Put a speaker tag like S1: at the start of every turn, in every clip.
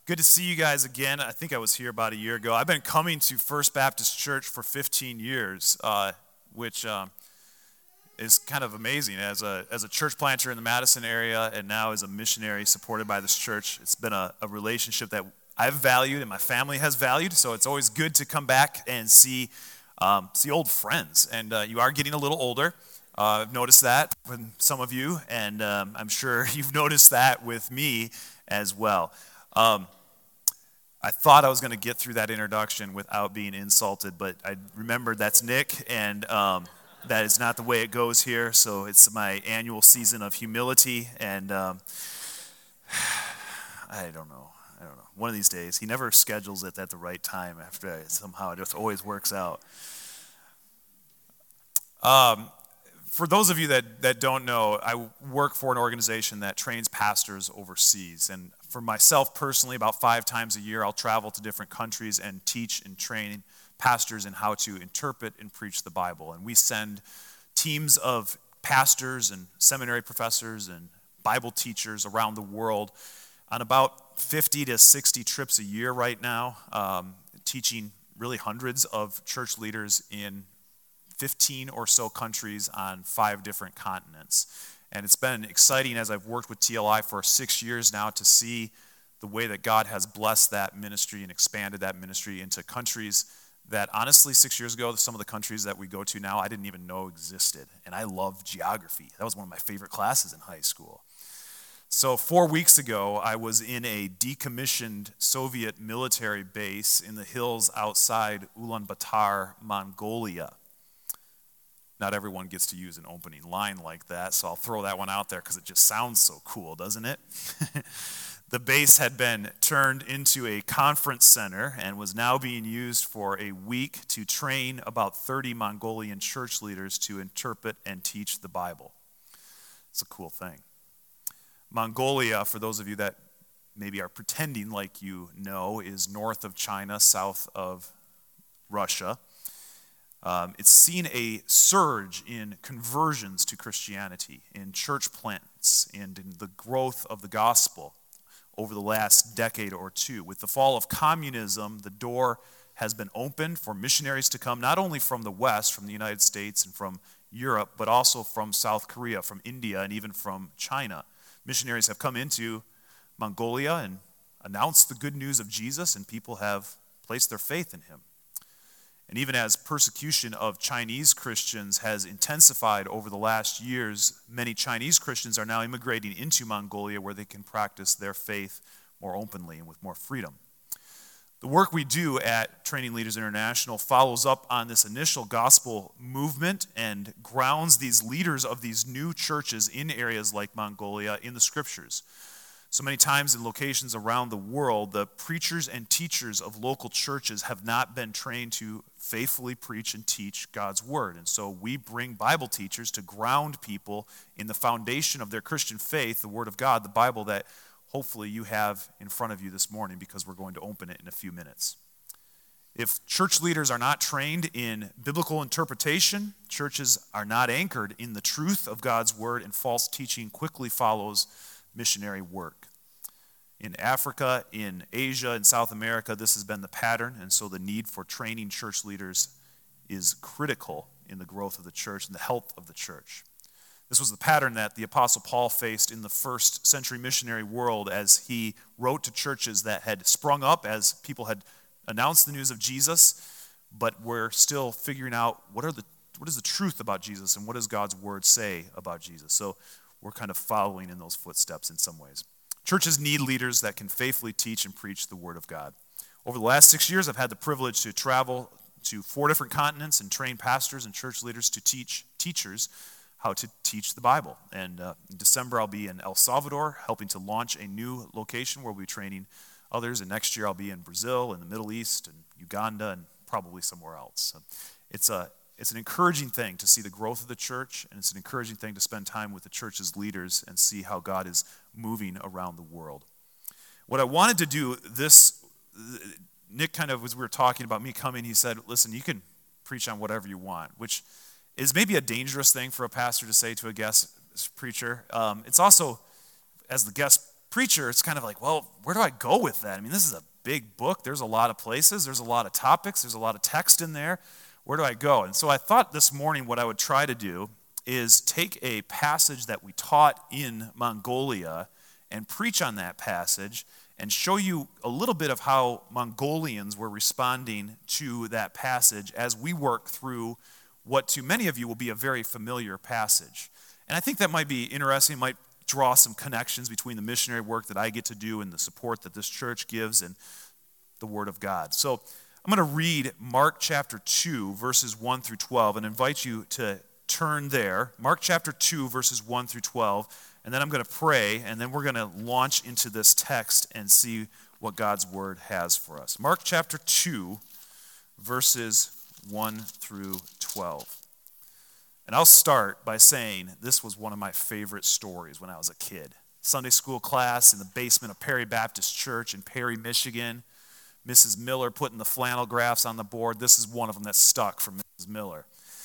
S1: Good to see you guys again. I think I was here about a year ago. I've been coming to First Baptist Church for 15 years, which is kind of amazing. As a church planter in the Madison area and now as a missionary supported by this church, it's been a relationship that I've valued and my family has valued, so it's always good to come back and see old friends. And you are getting a little older. I've noticed that with some of you, and I'm sure you've noticed that with me as well. I thought I was going to get through that introduction without being insulted, but I remembered that's Nick, and that is not the way it goes here. So it's my annual season of humility, and I don't know. One of these days, he never schedules it at the right time. Somehow it just always works out. For those of you that don't know, I work for an organization that trains pastors overseas. And for myself personally, about 5 times a year, I'll travel to different countries and teach and train pastors in how to interpret and preach the Bible. And we send teams of pastors and seminary professors and Bible teachers around the world on about 50 to 60 trips a year right now, teaching really hundreds of church leaders in 15 or so countries on 5 different continents. And it's been exciting as I've worked with TLI for 6 years now to see the way that God has blessed that ministry and expanded that ministry into countries that honestly 6 years ago, some of the countries that we go to now, I didn't even know existed. And I love geography. That was one of my favorite classes in high school. So 4 weeks ago, I was in a decommissioned Soviet military base in the hills outside Ulaanbaatar, Mongolia. Not everyone gets to use an opening line like that, so I'll throw that one out there because it just sounds so cool, doesn't it? The base had been turned into a conference center and was now being used for a week to train about 30 Mongolian church leaders to interpret and teach the Bible. It's a cool thing. Mongolia, for those of you that maybe are pretending like you know, is north of China, south of Russia. It's seen a surge in conversions to Christianity, in church plants, and in the growth of the gospel over the last decade or two. With the fall of communism, the door has been opened for missionaries to come, not only from the West, from the United States and from Europe, but also from South Korea, from India, and even from China. Missionaries have come into Mongolia and announced the good news of Jesus, and people have placed their faith in him. And even as persecution of Chinese Christians has intensified over the last years, many Chinese Christians are now immigrating into Mongolia where they can practice their faith more openly and with more freedom. The work we do at Training Leaders International follows up on this initial gospel movement and grounds these leaders of these new churches in areas like Mongolia in the scriptures. So many times in locations around the world, the preachers and teachers of local churches have not been trained to faithfully preach and teach God's word. And so we bring Bible teachers to ground people in the foundation of their Christian faith, the word of God, the Bible that hopefully you have in front of you this morning because we're going to open it in a few minutes. If church leaders are not trained in biblical interpretation, churches are not anchored in the truth of God's word, and false teaching quickly follows missionary work. In Africa, in Asia, in South America, this has been the pattern, and so the need for training church leaders is critical in the growth of the church and the health of the church. This was the pattern that the Apostle Paul faced in the first century missionary world as he wrote to churches that had sprung up as people had announced the news of Jesus, but were still figuring out what is the truth about Jesus and what does God's word say about Jesus. So we're kind of following in those footsteps in some ways. Churches need leaders that can faithfully teach and preach the word of God. Over the last 6 years, I've had the privilege to travel to 4 different continents and train pastors and church leaders to teach teachers how to teach the Bible. And in December, I'll be in El Salvador, helping to launch a new location where we'll be training others. And next year, I'll be in Brazil, in the Middle East, and Uganda, and probably somewhere else. So it's an encouraging thing to see the growth of the church, and it's an encouraging thing to spend time with the church's leaders and see how God is moving around the world. What I wanted to do Nick kind of, as we were talking about me coming, he said, listen, you can preach on whatever you want, which is maybe a dangerous thing for a pastor to say to a guest preacher. It's also, as the guest preacher, it's kind of like, well, where do I go with that? I mean, this is a big book. There's a lot of places. There's a lot of topics. There's a lot of text in there. Where do I go? And so I thought this morning what I would try to do is take a passage that we taught in Mongolia and preach on that passage and show you a little bit of how Mongolians were responding to that passage as we work through what to many of you will be a very familiar passage. And I think that might be interesting, might draw some connections between the missionary work that I get to do and the support that this church gives and the Word of God. So I'm going to read Mark chapter 2, verses 1 through 12, and invite you to turn there. Mark chapter 2, verses 1 through 12. And then I'm going to pray, and then we're going to launch into this text and see what God's Word has for us. Mark chapter 2, verses 1 through 12. And I'll start by saying this was one of my favorite stories when I was a kid. Sunday school class in the basement of Perry Baptist Church in Perry, Michigan. Mrs. Miller putting the flannel graphs on the board. This is one of them that stuck from Mrs. Miller.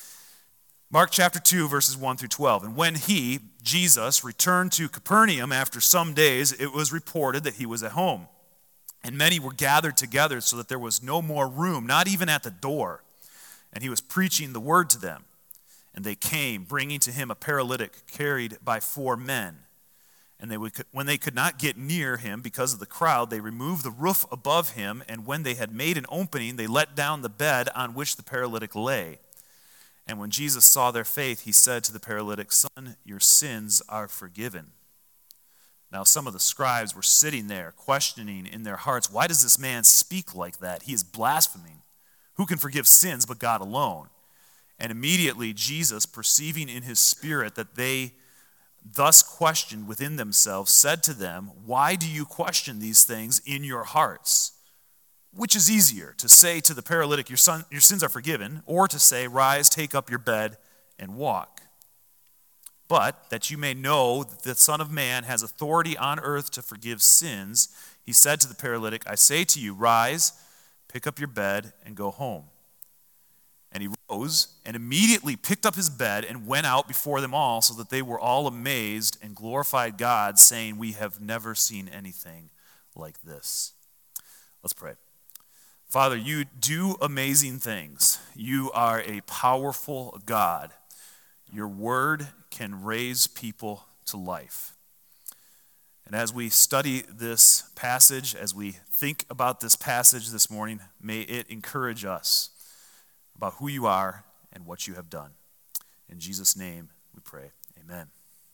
S1: Mark chapter 2, verses 1 through 12. And when he, Jesus, returned to Capernaum after some days, it was reported that he was at home. And many were gathered together so that there was no more room, not even at the door. And he was preaching the word to them. And they came, bringing to him a paralytic carried by 4 men. And when they could not get near him because of the crowd, they removed the roof above him. And when they had made an opening, they let down the bed on which the paralytic lay. And when Jesus saw their faith, he said to the paralytic, "Son, your sins are forgiven." Now some of the scribes were sitting there, questioning in their hearts, "Why does this man speak like that? He is blaspheming. Who can forgive sins but God alone?" And immediately Jesus, perceiving in his spirit that they thus questioned within themselves, said to them, "Why do you question these things in your hearts? Which is easier, to say to the paralytic, your sins are forgiven, or to say, 'Rise, take up your bed, and walk'? But that you may know that the Son of Man has authority on earth to forgive sins," he said to the paralytic, "I say to you, rise, pick up your bed, and go home." And he rose and immediately picked up his bed and went out before them all, so that they were all amazed and glorified God, saying, "We have never seen anything like this." Let's pray. Father, you do amazing things. You are a powerful God. Your word can raise people to life. And as we study this passage, as we think about this passage this morning, may it encourage us about who you are and what you have done. In Jesus' name we pray. Amen.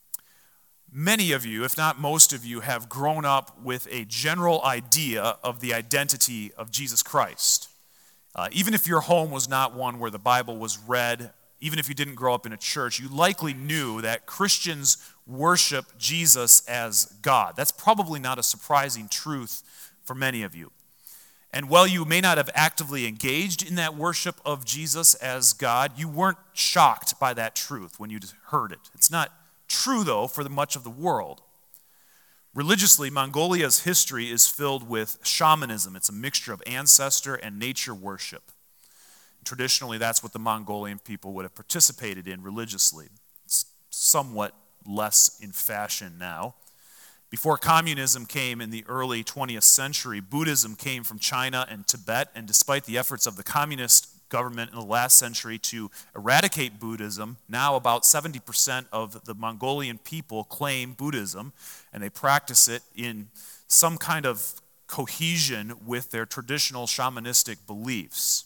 S1: Many of you, if not most of you, have grown up with a general idea of the identity of Jesus Christ. Even if your home was not one where the Bible was read, even if you didn't grow up in a church, you likely knew that Christians worship Jesus as God. That's probably not a surprising truth for many of you. And while you may not have actively engaged in that worship of Jesus as God, you weren't shocked by that truth when you heard it. It's not true, though, for much of the world. Religiously, Mongolia's history is filled with shamanism. It's a mixture of ancestor and nature worship. Traditionally, that's what the Mongolian people would have participated in religiously. It's somewhat less in fashion now. Before communism came in the early 20th century, Buddhism came from China and Tibet, and despite the efforts of the communist government in the last century to eradicate Buddhism, now about 70% of the Mongolian people claim Buddhism, and they practice it in some kind of cohesion with their traditional shamanistic beliefs.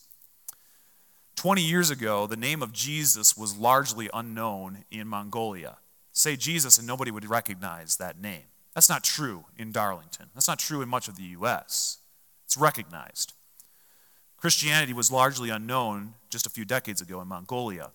S1: 20 years ago, the name of Jesus was largely unknown in Mongolia. Say Jesus and nobody would recognize that name. That's not true in Darlington. That's not true in much of the U.S. It's recognized. Christianity was largely unknown just a few decades ago in Mongolia.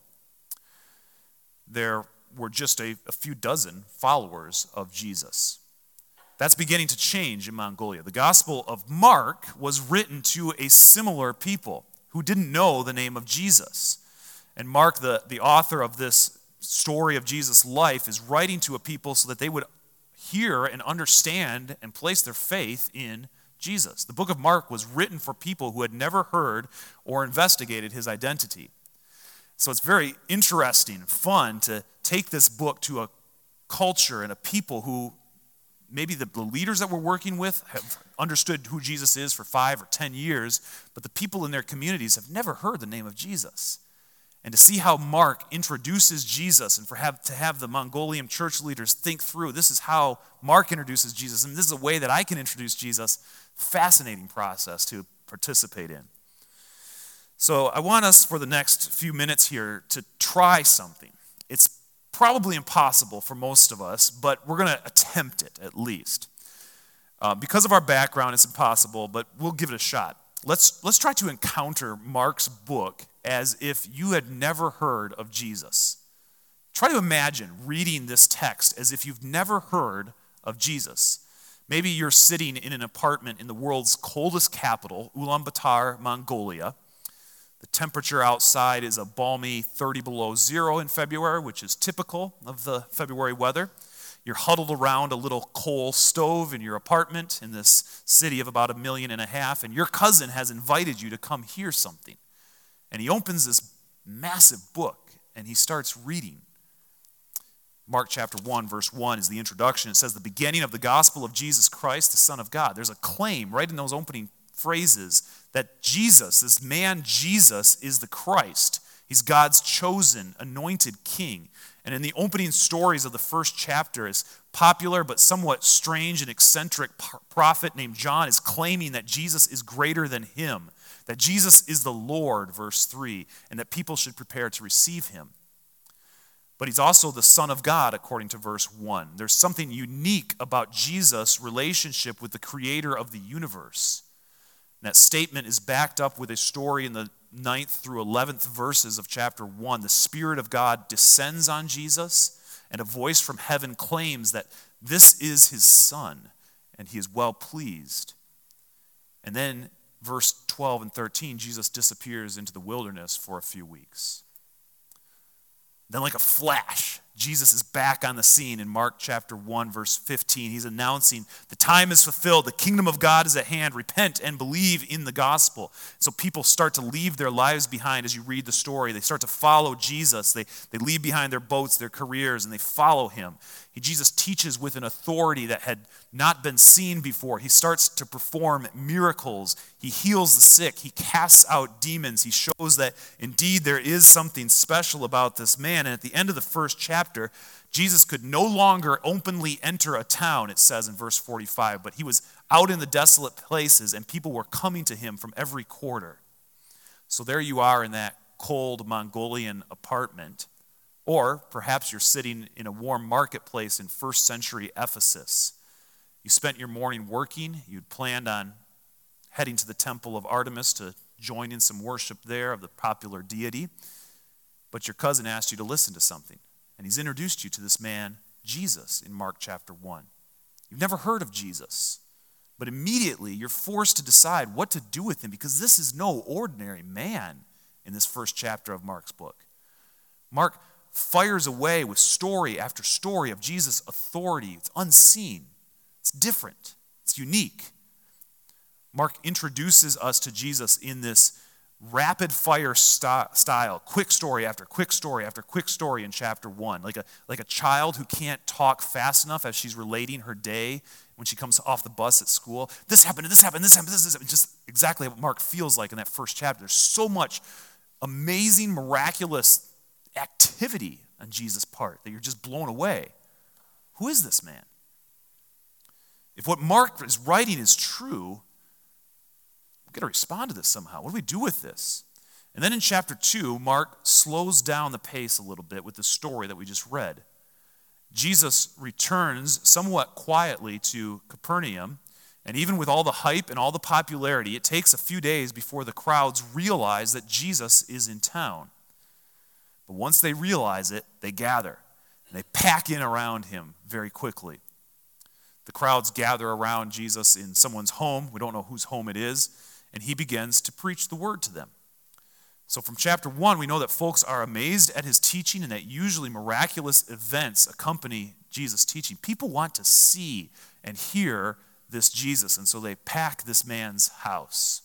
S1: There were just a few dozen followers of Jesus. That's beginning to change in Mongolia. The Gospel of Mark was written to a similar people who didn't know the name of Jesus. And Mark, the author of this story of Jesus' life, is writing to a people so that they would hear and understand and place their faith in Jesus. The book of Mark was written for people who had never heard or investigated his identity. So it's very interesting and fun to take this book to a culture and a people who maybe the leaders that we're working with have understood who Jesus is for 5 or 10 years, but the people in their communities have never heard the name of Jesus. And to see how Mark introduces Jesus and to have the Mongolian church leaders think through, this is how Mark introduces Jesus, and this is a way that I can introduce Jesus, fascinating process to participate in. So I want us for the next few minutes here to try something. It's probably impossible for most of us, but we're going to attempt it at least. Because of our background, it's impossible, but we'll give it a shot. Let's try to encounter Mark's book as if you had never heard of Jesus. Try to imagine reading this text as if you've never heard of Jesus. Maybe you're sitting in an apartment in the world's coldest capital, Ulaanbaatar, Mongolia. The temperature outside is a balmy 30 below zero in February, which is typical of the February weather. You're huddled around a little coal stove in your apartment in this city of about 1.5 million, and your cousin has invited you to come hear something. And he opens this massive book, and he starts reading. Mark chapter 1, verse 1 is the introduction. It says, the beginning of the gospel of Jesus Christ, the Son of God. There's a claim right in those opening phrases that Jesus, this man Jesus, is the Christ. He's God's chosen, anointed king. And in the opening stories of the first chapter, this popular but somewhat strange and eccentric prophet named John is claiming that Jesus is greater than him, that Jesus is the Lord, verse 3, and that people should prepare to receive him. But he's also the Son of God, according to verse 1. There's something unique about Jesus' relationship with the creator of the universe. And that statement is backed up with a story in the 9th through 11th verses of chapter 1. The Spirit of God descends on Jesus, and a voice from heaven claims that this is his Son, and he is well pleased. And then verse 12 and 13, Jesus disappears into the wilderness for a few weeks. Then like a flash, Jesus is back on the scene in Mark chapter 1, verse 15. He's announcing, the time is fulfilled, the kingdom of God is at hand, repent and believe in the gospel. So people start to leave their lives behind as you read the story. They start to follow Jesus. They leave behind their boats, their careers, and they follow him. Jesus teaches with an authority that had not been seen before. He starts to perform miracles. He heals the sick. He casts out demons. He shows that indeed there is something special about this man. And at the end of the first chapter, Jesus could no longer openly enter a town, it says in verse 45, but he was out in the desolate places and people were coming to him from every quarter. So there you are in that cold Mongolian apartment. Or perhaps you're sitting in a warm marketplace in first century Ephesus. You spent your morning working. You'd planned on heading to the temple of Artemis to join in some worship there of the popular deity. But your cousin asked you to listen to something. And he's introduced you to this man, Jesus, in Mark chapter 1. You've never heard of Jesus. But immediately you're forced to decide what to do with him because this is no ordinary man in this first chapter of Mark's book. Mark fires away with story after story of Jesus' authority. It's unseen. It's different. It's unique. Mark introduces us to Jesus in this rapid fire style, quick story after quick story after quick story in chapter 1, like a child who can't talk fast enough as she's relating her day when she comes off the bus at school. This happened, this happened, this happened, this happened. Just exactly what Mark feels like in that first chapter. There's so much amazing, miraculous activity on Jesus' part that you're just blown away. Who is this man? If what Mark is writing is true, we've got to respond to this somehow. What do we do with this? And then in chapter 2, Mark slows down the pace a little bit with the story that we just read. Jesus returns somewhat quietly to Capernaum, and even with all the hype and all the popularity, it takes a few days before the crowds realize that Jesus is in town. But once they realize it, they gather, and they pack in around him very quickly. The crowds gather around Jesus in someone's home. We don't know whose home it is, and he begins to preach the word to them. So from chapter 1, we know that folks are amazed at his teaching and that usually miraculous events accompany Jesus' teaching. People want to see and hear this Jesus, and so they pack this man's house.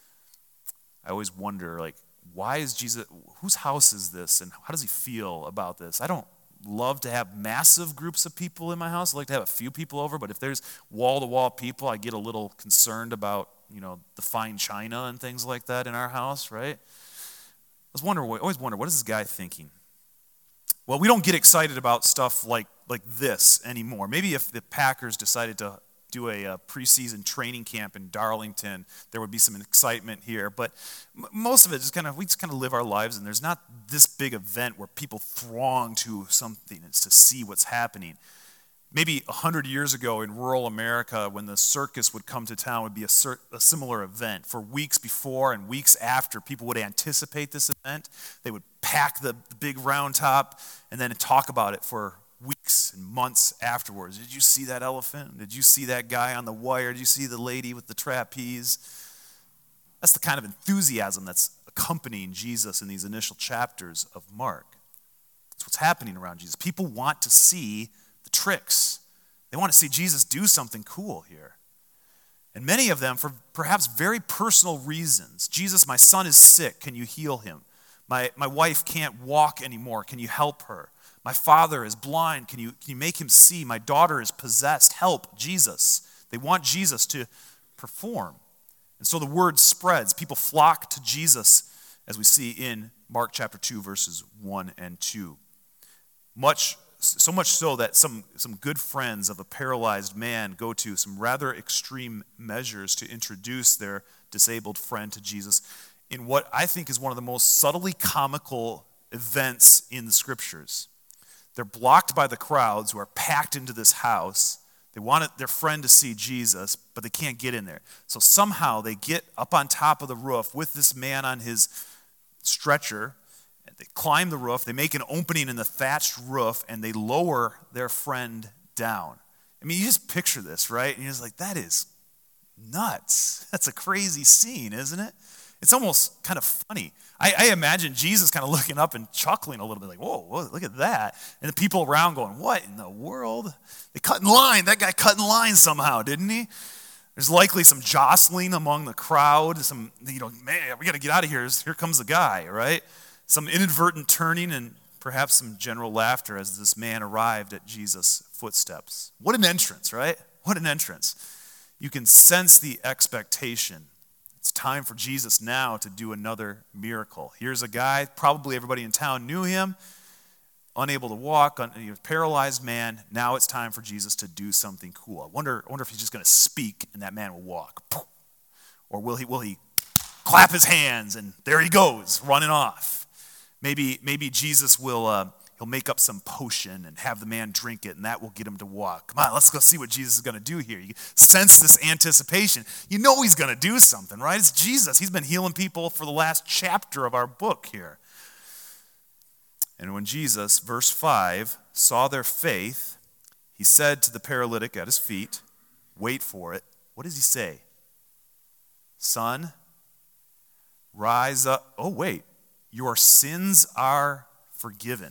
S1: I always wonder, why is Jesus, whose house is this, and how does he feel about this? I don't love to have massive groups of people in my house. I like to have a few people over, but if there's wall-to-wall people, I get a little concerned about, the fine china and things like that in our house, right? I always wonder, what is this guy thinking? Well, we don't get excited about stuff like this anymore. Maybe if the Packers decided to do a preseason training camp in Darlington, there would be some excitement here. But most of it is we just kind of live our lives, and there's not this big event where people throng to something to see what's happening. Maybe 100 years ago in rural America, when the circus would come to town, would be a similar event. For weeks before and weeks after, people would anticipate this event. They would pack the big round top and then talk about it for weeks and months afterwards. Did you see that elephant? Did you see that guy on the wire? Did you see the lady with the trapeze? That's the kind of enthusiasm that's accompanying Jesus in these initial chapters of Mark. That's what's happening around Jesus. People want to see the tricks. They want to see Jesus do something cool here. And many of them for perhaps very personal reasons. Jesus, my son is sick. Can you heal him? My wife can't walk anymore. Can you help her? My father is blind. Can you make him see? My daughter is possessed. Help, Jesus. They want Jesus to perform. And so the word spreads. People flock to Jesus, as we see in Mark chapter 2, verses 1 and 2. So much so that some good friends of a paralyzed man go to some rather extreme measures to introduce their disabled friend to Jesus in what I think is one of the most subtly comical events in the scriptures. They're blocked by the crowds who are packed into this house. They want their friend to see Jesus, but they can't get in there. So somehow they get up on top of the roof with this man on his stretcher. They climb the roof, they make an opening in the thatched roof, and they lower their friend down. I mean, you just picture this, right? And you're just like, that is nuts. That's a crazy scene, isn't it? It's almost kind of funny. I imagine Jesus kind of looking up and chuckling a little bit, like, whoa, look at that. And the people around going, what in the world? They cut in line. That guy cut in line somehow, didn't he? There's likely some jostling among the crowd. Man, we got to get out of here. Here comes the guy, right? Some inadvertent turning and perhaps some general laughter as this man arrived at Jesus' footsteps. What an entrance, right? What an entrance. You can sense the expectation. It's time for Jesus now to do another miracle. Here's a guy, probably everybody in town knew him, unable to walk, paralyzed man. Now it's time for Jesus to do something cool. I wonder if he's just going to speak and that man will walk. Or will he clap his hands and there he goes, running off. Maybe Jesus will he'll make up some potion and have the man drink it, and that will get him to walk. Come on, let's go see what Jesus is going to do here. You sense this anticipation. You know he's going to do something, right? It's Jesus. He's been healing people for the last chapter of our book here. And when Jesus, verse 5, saw their faith, he said to the paralytic at his feet, wait for it. What does he say? Son, rise up. Oh, wait. Your sins are forgiven.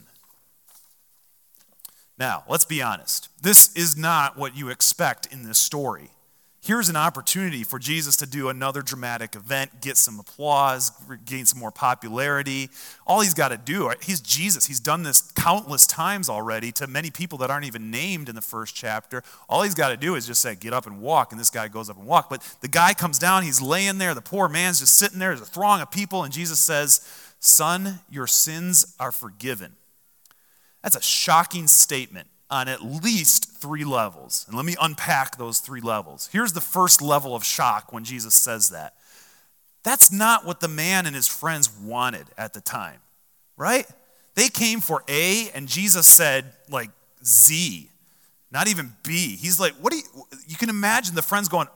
S1: Now, let's be honest. This is not what you expect in this story. Here's an opportunity for Jesus to do another dramatic event, get some applause, gain some more popularity. All he's got to do, he's Jesus. He's done this countless times already to many people that aren't even named in the first chapter. All he's got to do is just say, get up and walk, and this guy goes up and walks. But the guy comes down, he's laying there, the poor man's just sitting there, there's a throng of people, and Jesus says, son, your sins are forgiven. That's a shocking statement on at least 3 levels. And let me unpack those 3 levels. Here's the first level of shock when Jesus says that. That's not what the man and his friends wanted at the time, right? They came for A, and Jesus said, like, Z, not even B. He's like, you can imagine the friends going,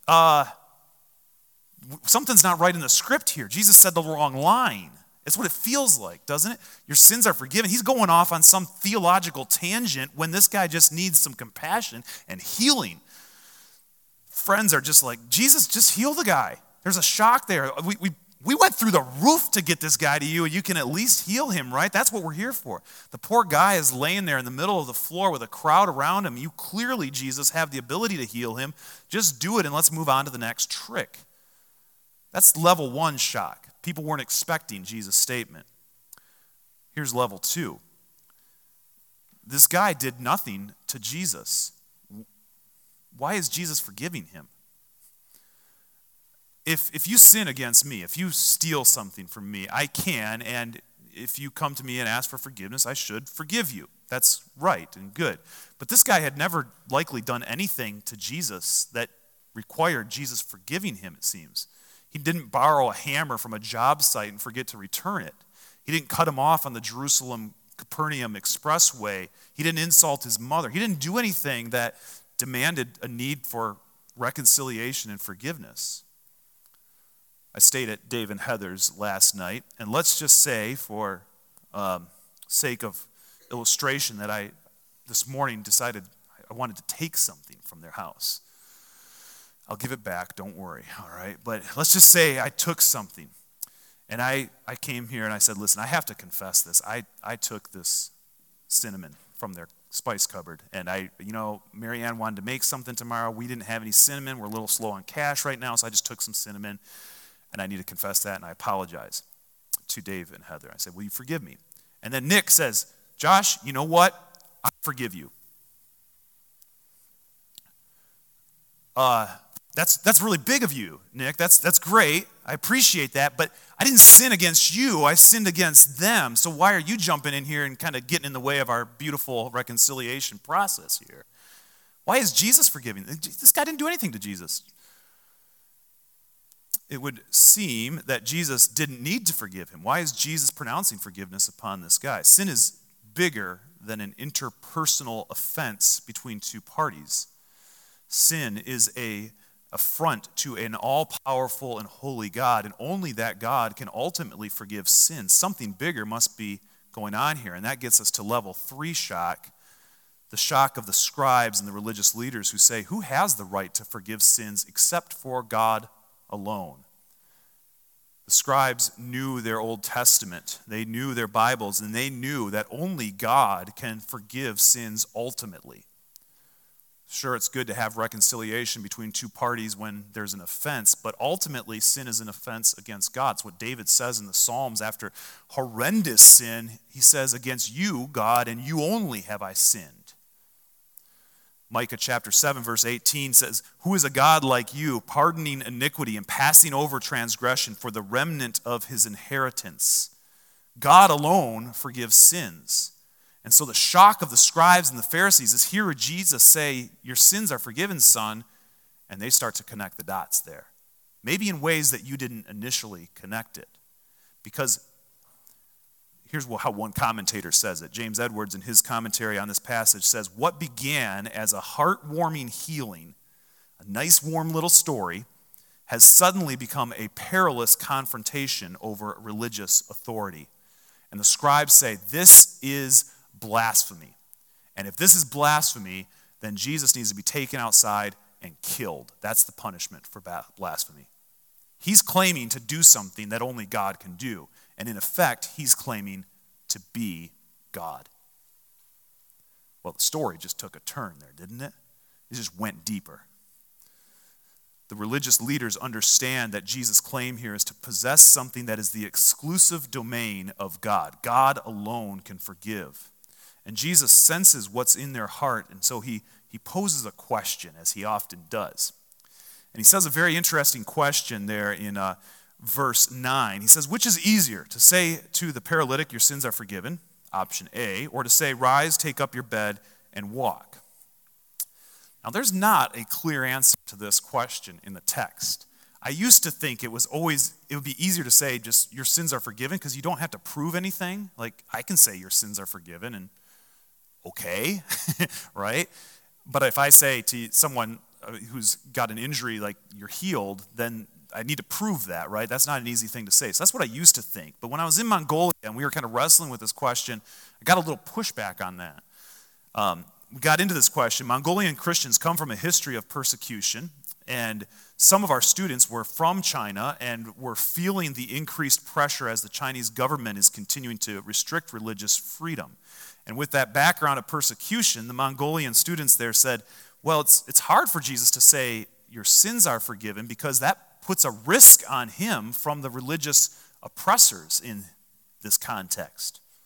S1: something's not right in the script here. Jesus said the wrong line. It's what it feels like, doesn't it? Your sins are forgiven. He's going off on some theological tangent when this guy just needs some compassion and healing. Friends are just like, Jesus, just heal the guy. There's a shock there. We went through the roof to get this guy to you, and you can at least heal him, right? That's what we're here for. The poor guy is laying there in the middle of the floor with a crowd around him. You clearly, Jesus, have the ability to heal him. Just do it, and let's move on to the next trick. That's level 1 shock. People weren't expecting Jesus' statement. Here's level 2. this guy did nothing to Jesus. Why is Jesus forgiving him? If you sin against me, if you steal something from me, I can, and if you come to me and ask for forgiveness, I should forgive you. That's right and good. But this guy had never likely done anything to Jesus that required Jesus forgiving him, it seems. He didn't borrow a hammer from a job site and forget to return it. He didn't cut him off on the Jerusalem-Capernaum expressway. He didn't insult his mother. He didn't do anything that demanded a need for reconciliation and forgiveness. I stayed at Dave and Heather's last night, and let's just say, for sake of illustration, that I this morning decided I wanted to take something from their house. I'll give it back, don't worry, all right? But let's just say I took something, and I came here and I said, listen, I have to confess this. I took this cinnamon from their spice cupboard, and Mary Ann wanted to make something tomorrow. We didn't have any cinnamon. We're a little slow on cash right now, so I just took some cinnamon. And I need to confess that, and I apologize to Dave and Heather. I said, will you forgive me? And then Nick says, Josh, you know what? I forgive you. That's really big of you, Nick. That's great. I appreciate that. But I didn't sin against you. I sinned against them. So why are you jumping in here and kind of getting in the way of our beautiful reconciliation process here? Why is Jesus forgiving? This guy didn't do anything to Jesus. It would seem that Jesus didn't need to forgive him. Why is Jesus pronouncing forgiveness upon this guy? Sin is bigger than an interpersonal offense between two parties. Sin is an affront to an all-powerful and holy God, and only that God can ultimately forgive sin. Something bigger must be going on here, and that gets us to level 3 shock, the shock of the scribes and the religious leaders who say, who has the right to forgive sins except for God alone? The scribes knew their Old Testament, they knew their Bibles, and they knew that only God can forgive sins ultimately. Sure, it's good to have reconciliation between two parties when there's an offense, but ultimately sin is an offense against God. It's what David says in the Psalms after horrendous sin. He says, against you, God, and you only have I sinned. Micah chapter 7, verse 18 says, who is a God like you, pardoning iniquity and passing over transgression for the remnant of his inheritance? God alone forgives sins. And so the shock of the scribes and the Pharisees is hear Jesus say, your sins are forgiven, son, and they start to connect the dots there. Maybe in ways that you didn't initially connect it. Because here's how one commentator says it. James Edwards, in his commentary on this passage, says, what began as a heartwarming healing, a nice warm little story, has suddenly become a perilous confrontation over religious authority. And the scribes say, this is blasphemy. And if this is blasphemy, then Jesus needs to be taken outside and killed. That's the punishment for blasphemy. He's claiming to do something that only God can do. And in effect, he's claiming to be God. Well, the story just took a turn there, didn't it? It just went deeper. The religious leaders understand that Jesus' claim here is to possess something that is the exclusive domain of God. God alone can forgive. And Jesus senses what's in their heart, and so he poses a question, as he often does. And he says a very interesting question there in verse 9. He says, which is easier, to say to the paralytic, your sins are forgiven, option A, or to say, rise, take up your bed, and walk? Now, there's not a clear answer to this question in the text. I used to think it would be easier to say just your sins are forgiven because you don't have to prove anything. Like, I can say your sins are forgiven and okay, right? But if I say to someone who's got an injury like you're healed, then I need to prove that, right? That's not an easy thing to say. So that's what I used to think. But when I was in Mongolia and we were kind of wrestling with this question, I got a little pushback on that. We got into this question. Mongolian Christians come from a history of persecution, and some of our students were from China and were feeling the increased pressure as the Chinese government is continuing to restrict religious freedom. And with that background of persecution, the Mongolian students there said, well, it's hard for Jesus to say your sins are forgiven because that puts a risk on him from the religious oppressors in this context.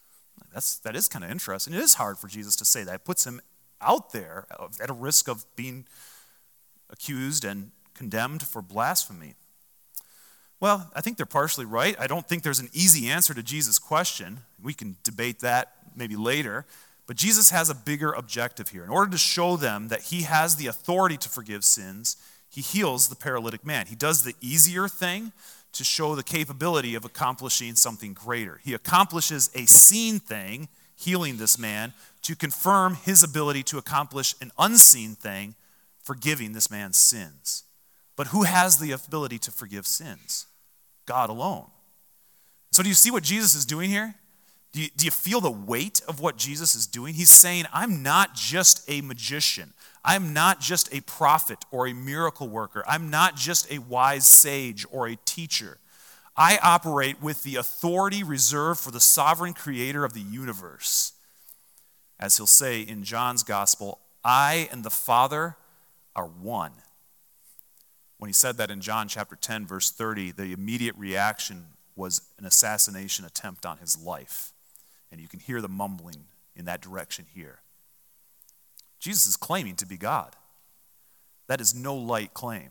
S1: That is kind of interesting. It is hard for Jesus to say that. It puts him out there at a risk of being accused and condemned for blasphemy. Well, I think they're partially right. I don't think there's an easy answer to Jesus' question. We can debate that maybe later. But Jesus has a bigger objective here. In order to show them that he has the authority to forgive sins, he heals the paralytic man. He does the easier thing to show the capability of accomplishing something greater. He accomplishes a seen thing, healing this man, to confirm his ability to accomplish an unseen thing, forgiving this man's sins. But who has the ability to forgive sins? God alone. So do you see what Jesus is doing here? Do you feel the weight of what Jesus is doing? He's saying, I'm not just a magician. I'm not just a prophet or a miracle worker. I'm not just a wise sage or a teacher. I operate with the authority reserved for the sovereign creator of the universe. As he'll say in John's gospel, I and the Father are one. When he said that in John chapter 10, verse 30, the immediate reaction was an assassination attempt on his life. And you can hear the mumbling in that direction here. Jesus is claiming to be God. That is no light claim.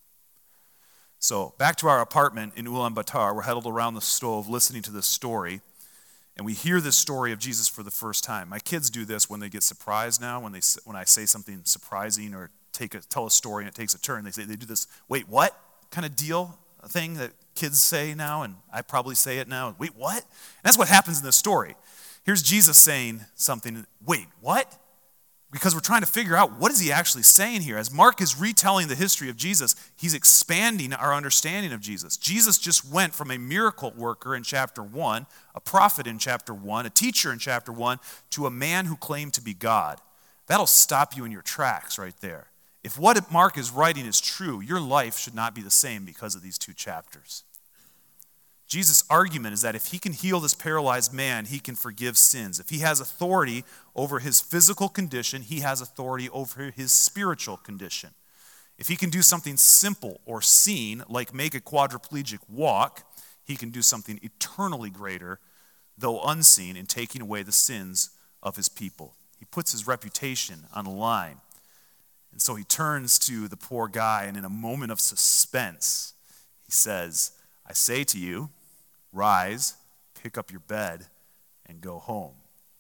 S1: So back to our apartment in Ulaanbaatar, we're huddled around the stove listening to this story, and we hear this story of Jesus for the first time. My kids do this when they get surprised now, when I say something surprising or tell a story and it takes a turn. They do this, wait, what kind of deal thing that kids say now, and I probably say it now. Wait, what? And that's what happens in this story. Here's Jesus saying something, wait, what? Because we're trying to figure out what is he actually saying here. As Mark is retelling the history of Jesus, he's expanding our understanding of Jesus. Jesus just went from a miracle worker in chapter 1, a prophet in chapter 1, a teacher in chapter 1, to a man who claimed to be God. That'll stop you in your tracks right there. If what Mark is writing is true, your life should not be the same because of these two chapters. Jesus' argument is that if he can heal this paralyzed man, he can forgive sins. If he has authority over his physical condition, he has authority over his spiritual condition. If he can do something simple or seen, like make a quadriplegic walk, he can do something eternally greater, though unseen, in taking away the sins of his people. He puts his reputation on the line. And so he turns to the poor guy, and in a moment of suspense, he says, I say to you, rise, pick up your bed, and go home.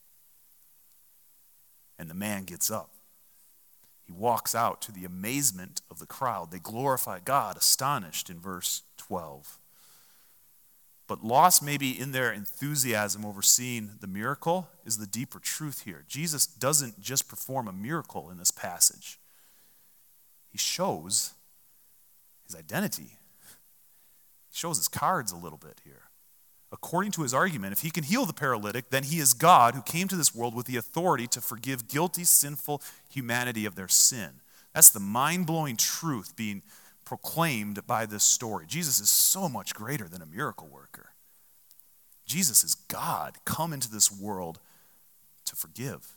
S1: And the man gets up. He walks out to the amazement of the crowd. They glorify God, astonished in verse 12. But lost maybe in their enthusiasm over seeing the miracle is the deeper truth here. Jesus doesn't just perform a miracle in this passage. He shows his identity. He shows his cards a little bit here. According to his argument, if he can heal the paralytic, then he is God who came to this world with the authority to forgive guilty, sinful humanity of their sin. That's the mind-blowing truth being proclaimed by this story. Jesus is so much greater than a miracle worker. Jesus is God, come into this world to forgive.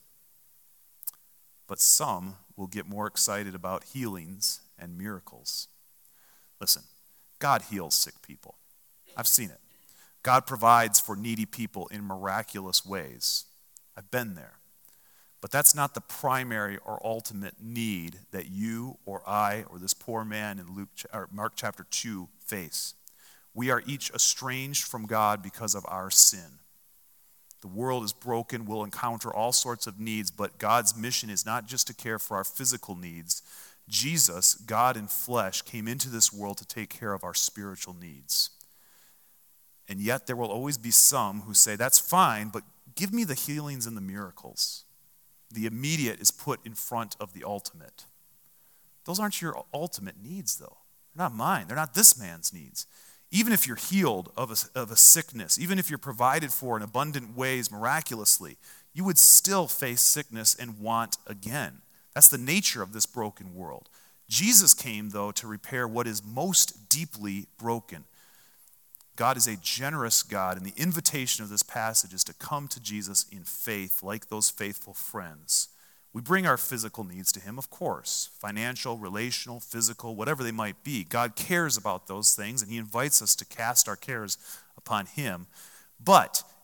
S1: But some will get more excited about healings and miracles. Listen, God heals sick people. I've seen it. God provides for needy people in miraculous ways. I've been there. But that's not the primary or ultimate need that you or I or this poor man in Mark chapter 2 face. We are each estranged from God because of our sin. The world is broken. We'll encounter all sorts of needs, but God's mission is not just to care for our physical needs. Jesus, God in flesh, came into this world to take care of our spiritual needs. And yet there will always be some who say, that's fine, but give me the healings and the miracles. The immediate is put in front of the ultimate. Those aren't your ultimate needs, though. They're not mine. They're not this man's needs. Even if you're healed of a sickness, even if you're provided for in abundant ways miraculously, you would still face sickness and want again. That's the nature of this broken world. Jesus came, though, to repair what is most deeply broken. God is a generous God, and the invitation of this passage is to come to Jesus in faith, like those faithful friends. We bring our physical needs to him, of course, financial, relational, physical, whatever they might be. God cares about those things, and he invites us to cast our cares upon him. But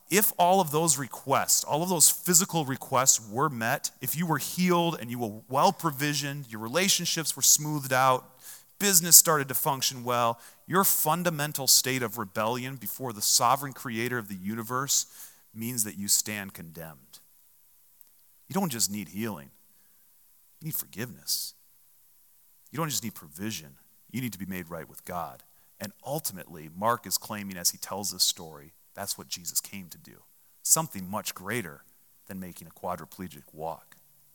S1: if all of those requests, all of those physical requests were met, if you were healed and you were well provisioned, your relationships were smoothed out, business started to function well, your fundamental state of rebellion before the sovereign creator of the universe means that you stand condemned. You don't just need healing. You need forgiveness. You don't just need provision. You need to be made right with God. And ultimately, Mark is claiming as he tells this story, that's what Jesus came to do. Something much greater than making a quadriplegic walk.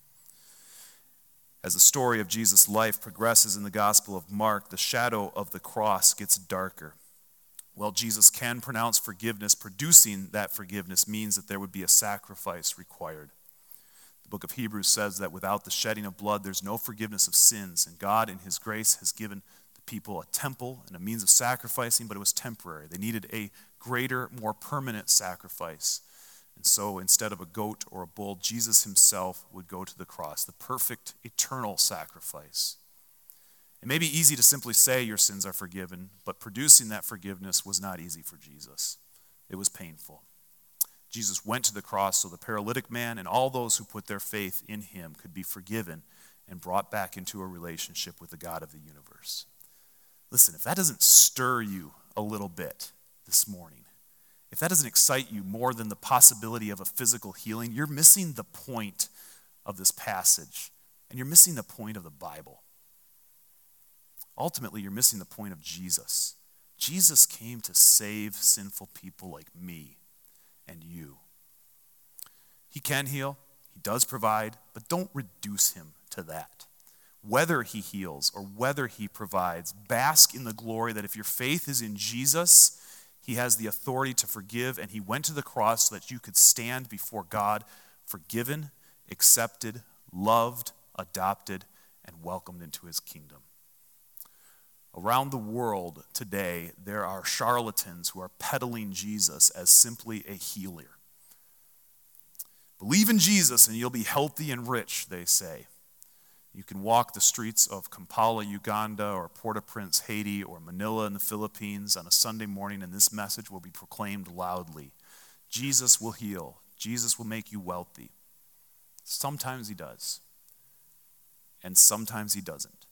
S1: As the story of Jesus' life progresses in the Gospel of Mark, the shadow of the cross gets darker. Well, Jesus can pronounce forgiveness. Producing that forgiveness means that there would be a sacrifice required. The book of Hebrews says that without the shedding of blood, there's no forgiveness of sins. And God, in his grace, has given the people a temple and a means of sacrificing, but it was temporary. They needed a greater, more permanent sacrifice. And so instead of a goat or a bull, Jesus himself would go to the cross, the perfect, eternal sacrifice. It may be easy to simply say your sins are forgiven, but producing that forgiveness was not easy for Jesus. It was painful. Jesus went to the cross so the paralytic man and all those who put their faith in him could be forgiven and brought back into a relationship with the God of the universe. Listen, if that doesn't stir you a little bit this morning, if that doesn't excite you more than the possibility of a physical healing, you're missing the point of this passage, and you're missing the point of the Bible. Ultimately, you're missing the point of Jesus. Jesus came to save sinful people like me and you. He can heal, he does provide, but don't reduce him to that. Whether he heals or whether he provides, bask in the glory that if your faith is in Jesus, he has the authority to forgive, and he went to the cross so that you could stand before God forgiven, accepted, loved, adopted, and welcomed into his kingdom. Around the world today, there are charlatans who are peddling Jesus as simply a healer. Believe in Jesus and you'll be healthy and rich, they say. You can walk the streets of Kampala, Uganda, or Port-au-Prince, Haiti, or Manila in the Philippines on a Sunday morning, and this message will be proclaimed loudly. Jesus will heal. Jesus will make you wealthy. Sometimes he does, and sometimes he doesn't.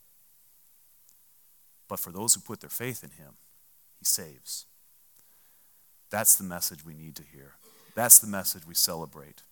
S1: But for those who put their faith in him, he saves. That's the message we need to hear. That's the message we celebrate.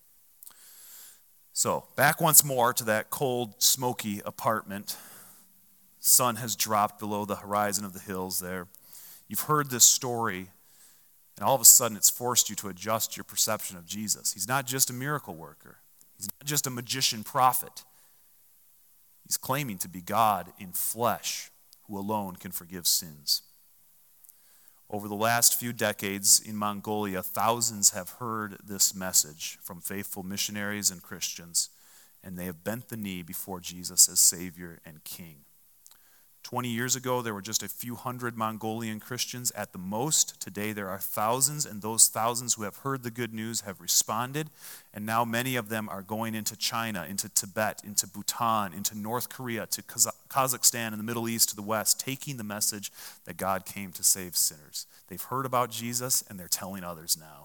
S1: So, back once more to that cold, smoky apartment. Sun has dropped below the horizon of the hills there. You've heard this story, and all of a sudden it's forced you to adjust your perception of Jesus. He's not just a miracle worker. He's not just a magician prophet. He's claiming to be God in flesh, who alone can forgive sins. Over the last few decades in Mongolia, thousands have heard this message from faithful missionaries and Christians, and they have bent the knee before Jesus as Savior and King. 20 years ago, there were just a few hundred Mongolian Christians at the most. Today, there are thousands, and those thousands who have heard the good news have responded, and now many of them are going into China, into Tibet, into Bhutan, into North Korea, to Kazakhstan, and the Middle East, to the West, taking the message that God came to save sinners. They've heard about Jesus, and they're telling others now.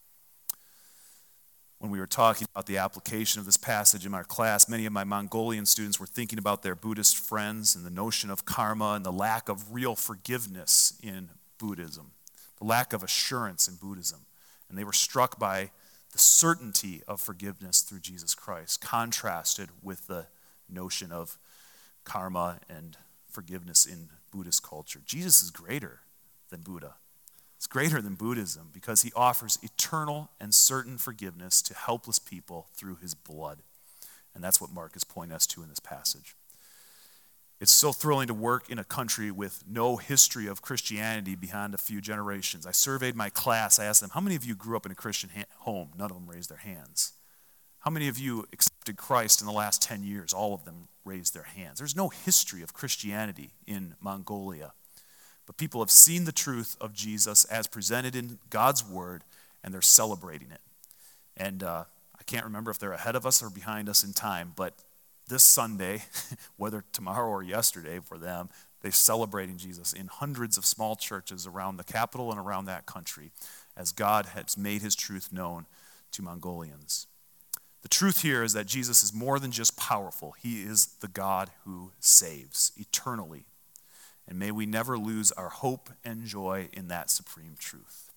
S1: When we were talking about the application of this passage in our class, many of my Mongolian students were thinking about their Buddhist friends and the notion of karma and the lack of real forgiveness in Buddhism, the lack of assurance in Buddhism. And they were struck by the certainty of forgiveness through Jesus Christ, contrasted with the notion of karma and forgiveness in Buddhist culture. Jesus is greater than Buddha. It's greater than Buddhism because he offers eternal and certain forgiveness to helpless people through his blood. And that's what Mark is pointing us to in this passage. It's so thrilling to work in a country with no history of Christianity beyond a few generations. I surveyed my class. I asked them, how many of you grew up in a Christian home? None of them raised their hands. How many of you accepted Christ in the last 10 years? All of them raised their hands. There's no history of Christianity in Mongolia. But people have seen the truth of Jesus as presented in God's word, and they're celebrating it. And I can't remember if they're ahead of us or behind us in time, but this Sunday, whether tomorrow or yesterday for them, they're celebrating Jesus in hundreds of small churches around the capital and around that country as God has made his truth known to Mongolians. The truth here is that Jesus is more than just powerful. He is the God who saves eternally. And may we never lose our hope and joy in that supreme truth.